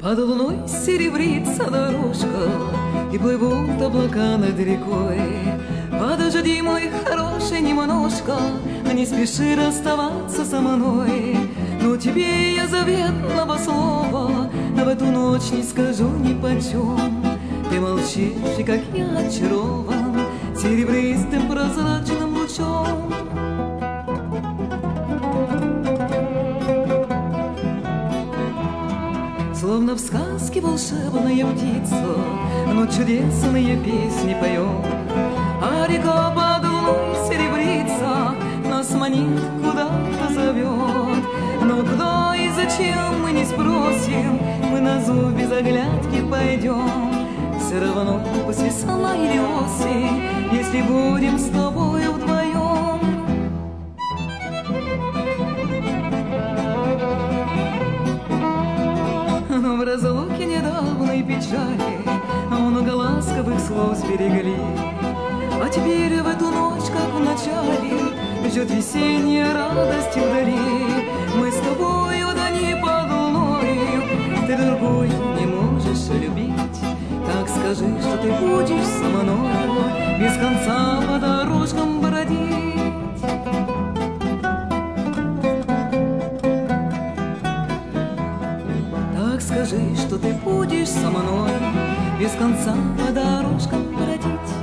Под луной серебрится дорожка, и плывут облака над рекой. Подожди, мой хороший, немножко, не спеши расставаться со мной. Но тебе я заветного слова в эту ночь не скажу ни почем. Ты молчишь, и как я очарован серебристым прозрачным лучом. Словно в сказке волшебная птица, но чудесные песни поет. А река под луной серебрится, нас манит, куда-то зовет. Но куда и зачем мы не спросим, мы на зов без оглядки пойдем. Все равно пусть весна или осень, если будем с тобой вдвоем. Но в разлуке недавней печали много ласковых слов сберегли. А теперь в эту ночь, как в начале, ждет весенняя радость вдали. Мы с тобою одни под луною, ты другой не можешь любить. Так скажи, что ты будешь со мною без конца по дорожкам бродить. Так скажи, что ты будешь со мной без конца по дорожкам бродить.